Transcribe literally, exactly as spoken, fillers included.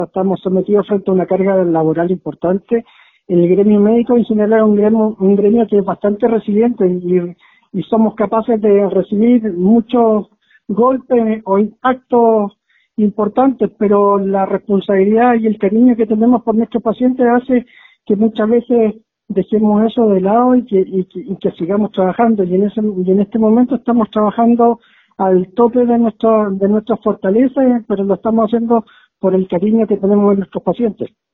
Estamos sometidos frente a una carga laboral importante. El gremio médico en general es un gremio, un gremio que es bastante resiliente y, y somos capaces de recibir muchos golpes o impactos importantes, pero la responsabilidad y el cariño que tenemos por nuestros pacientes hace que muchas veces dejemos eso de lado y que, y que, y que sigamos trabajando. Y en, ese, y en este momento estamos trabajando al tope de, nuestro, de nuestras fortalezas, pero lo estamos haciendo por el cariño que tenemos en nuestros pacientes.